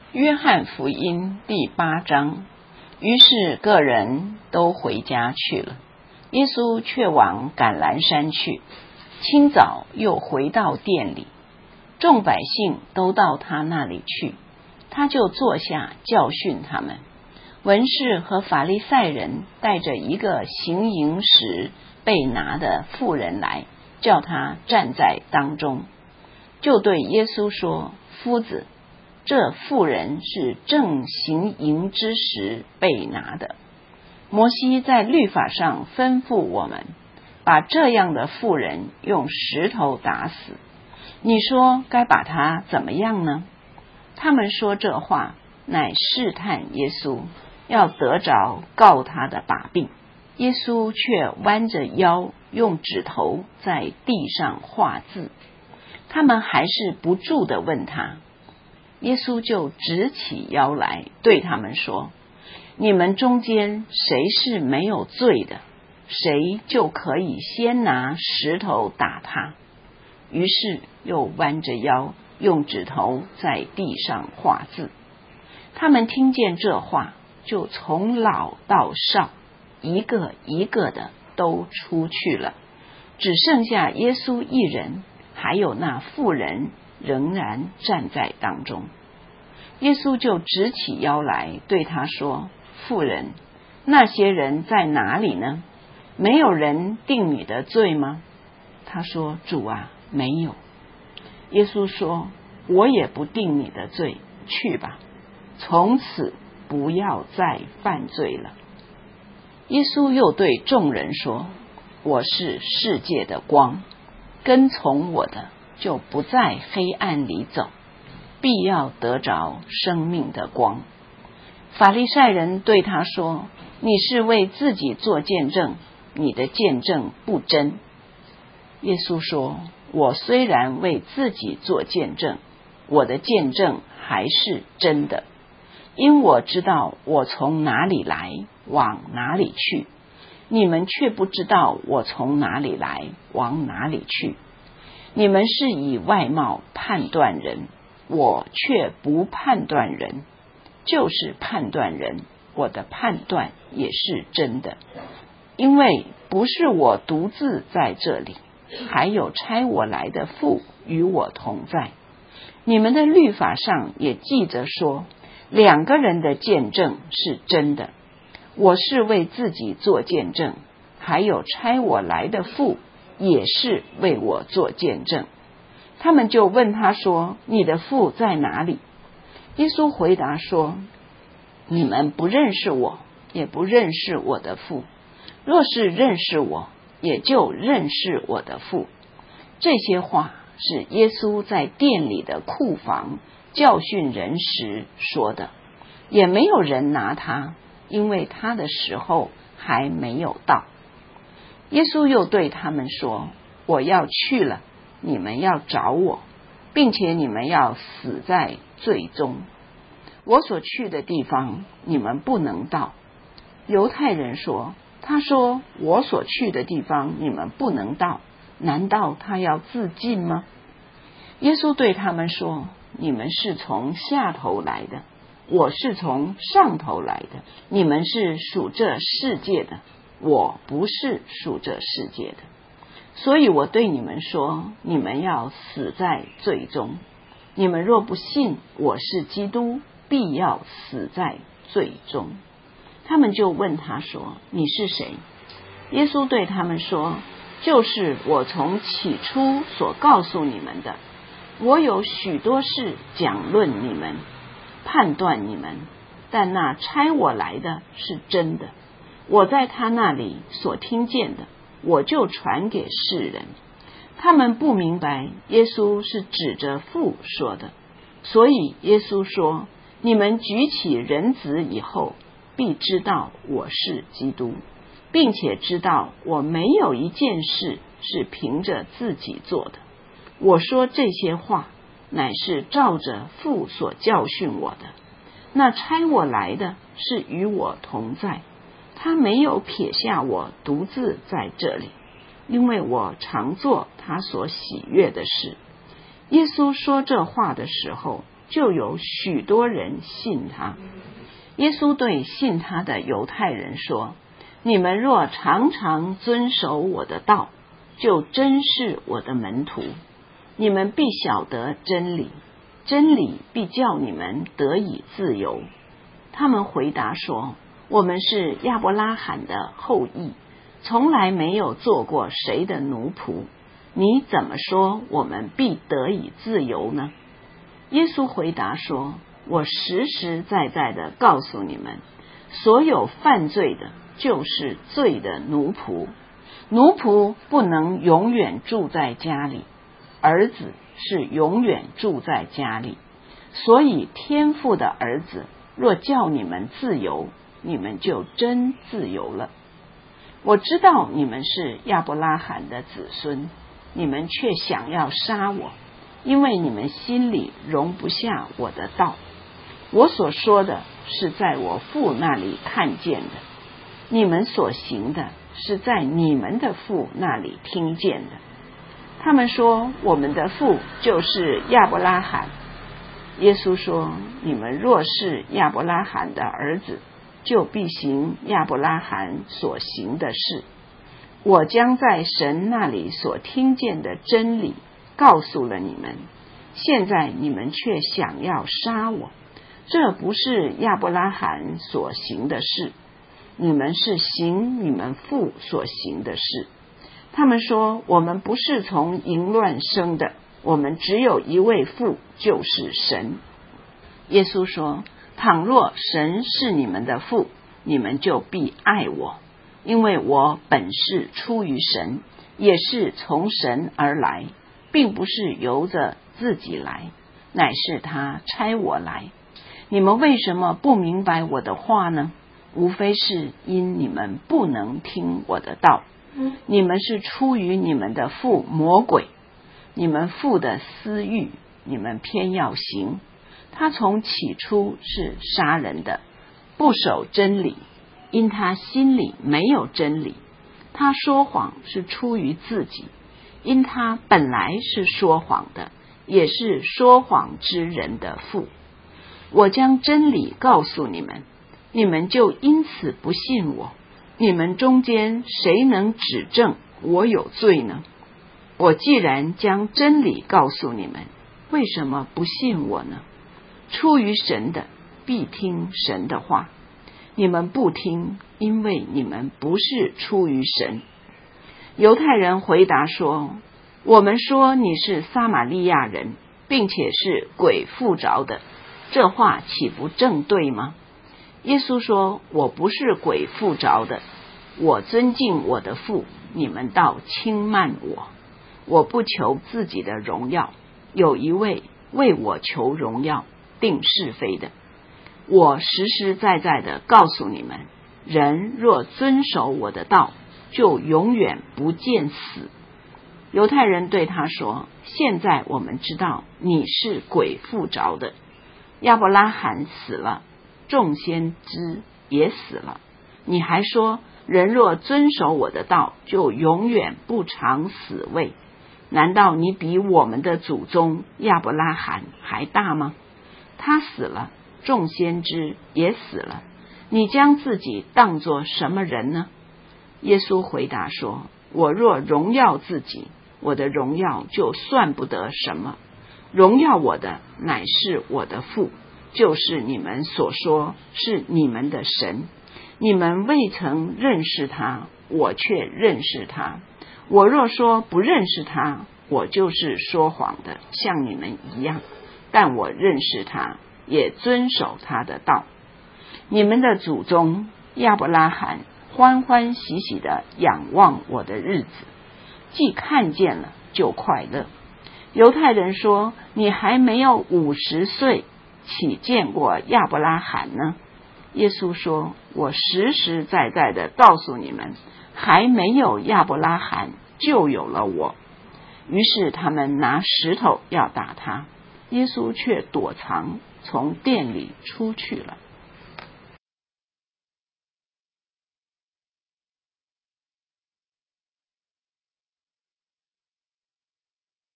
约翰福音第8章。于是个人都回家去了，耶稣却往橄榄山去。清早又回到店里，众百姓都到他那里去，他就坐下教训他们。文士和法利赛人带着一个行淫时被拿的妇人来，叫他站在当中，就对耶稣说：夫子，这妇人是正行淫之时被拿的。摩西在律法上吩咐我们，把这样的妇人用石头打死。你说该把她怎么样呢？他们说这话，乃试探耶稣，要得着告他的把柄。耶稣却弯着腰，用指头在地上画字。他们还是不住地问他。耶稣就直起腰来，对他们说：你们中间谁是没有罪的，谁就可以先拿石头打他。于是又弯着腰，用指头在地上画字。他们听见这话，就从老到少，一个一个的都出去了，只剩下耶稣一人，还有那妇人仍然站在当中。耶稣就直起腰来，对他说：妇人，那些人在哪里呢？没有人定你的罪吗？他说：主啊，没有。耶稣说：我也不定你的罪，去吧，从此不要再犯罪了。耶稣又对众人说：我是世界的光，跟从我的就不在黑暗里走，必要得着生命的光。法利赛人对他说：你是为自己做见证，你的见证不真。耶稣说：我虽然为自己做见证，我的见证还是真的，因我知道我从哪里来，往哪里去，你们却不知道我从哪里来，往哪里去。你们是以外貌判断人，我却不判断人，就是判断人，我的判断也是真的。因为不是我独自在这里，还有差我来的父与我同在。你们的律法上也记着说，两个人的见证是真的。我是为自己做见证，还有差我来的父也是为我做见证。他们就问他说：你的父在哪里？耶稣回答说：你们不认识我，也不认识我的父。若是认识我，也就认识我的父。这些话是耶稣在殿里的库房教训人时说的，也没有人拿他，因为他的时候还没有到。耶稣又对他们说：我要去了，你们要找我，并且你们要死在罪中。我所去的地方，你们不能到。犹太人说：他说我所去的地方你们不能到，难道他要自尽吗？耶稣对他们说：你们是从下头来的，我是从上头来的。你们是属这世界的，我不是属这世界的。所以我对你们说，你们要死在罪中。你们若不信我是基督，必要死在罪中。他们就问他说：你是谁？耶稣对他们说：就是我从起初所告诉你们的。我有许多事讲论你们，判断你们，但那差我来的是真的。我在他那里所听见的，我就传给世人。他们不明白耶稣是指着父说的，所以耶稣说：你们举起人子以后，必知道我是基督，并且知道我没有一件事是凭着自己做的。我说这些话，乃是照着父所教训我的。那差我来的是与我同在，他没有撇下我独自在这里，因为我常做他所喜悦的事。耶稣说这话的时候， 就有许多人信他。耶稣对信他的犹太人说：你们若常常遵守我的道，就真是我的门徒。你们必晓得真理，真理必叫你们得以自由。他们回答说：我们是亚伯拉罕的后裔，从来没有做过谁的奴仆，你怎么说我们必得以自由呢？耶稣回答说：我实实在在的告诉你们，所有犯罪的就是罪的奴仆。奴仆不能永远住在家里，儿子是永远住在家里。所以天父的儿子若叫你们自由，你们就真自由了。我知道你们是亚伯拉罕的子孙，你们却想要杀我，因为你们心里容不下我的道。我所说的是在我父那里看见的，你们所行的是在你们的父那里听见的。他们说：我们的父就是亚伯拉罕。耶稣说：你们若是亚伯拉罕的儿子，就必行亚伯拉罕所行的事。我将在神那里所听见的真理告诉了你们，现在你们却想要杀我，这不是亚伯拉罕所行的事，你们是行你们父所行的事。他们说：我们不是从淫乱生的，我们只有一位父，就是神。耶稣说：倘若神是你们的父，你们就必爱我，因为我本是出于神，也是从神而来，并不是由着自己来，乃是他差我来。你们为什么不明白我的话呢？无非是因你们不能听我的道。你们是出于你们的父魔鬼，你们父的私欲，你们偏要行。他从起初是杀人的，不守真理，因他心里没有真理。他说谎是出于自己，因他本来是说谎的，也是说谎之人的父。我将真理告诉你们，你们就因此不信我。你们中间谁能指证我有罪呢？我既然将真理告诉你们，为什么不信我呢？出于神的必听神的话，你们不听，因为你们不是出于神。犹太人回答说：我们说你是撒玛利亚人，并且是鬼附着的，这话岂不正对吗？耶稣说：我不是鬼附着的，我尊敬我的父，你们倒轻慢我。我不求自己的荣耀，有一位为我求荣耀，定是非的。我实实在在的告诉你们，人若遵守我的道，就永远不见死。犹太人对他说：现在我们知道你是鬼附着的，亚伯拉罕死了，众先知也死了，你还说人若遵守我的道，就永远不尝死味。难道你比我们的祖宗亚伯拉罕还大吗？他死了，众先知也死了，你将自己当作什么人呢？耶稣回答说：我若荣耀自己，我的荣耀就算不得什么，荣耀我的乃是我的父，就是你们所说是你们的神。你们未曾认识他，我却认识他。我若说不认识他，我就是说谎的，像你们一样。但我认识他，也遵守他的道。你们的祖宗亚伯拉罕欢欢喜喜的仰望我的日子，既看见了就快乐。犹太人说：你还没有50岁，岂见过亚伯拉罕呢？耶稣说：我实实在在的告诉你们，还没有亚伯拉罕，就有了我。于是他们拿石头要打他，耶稣却躲藏，从殿里出去了。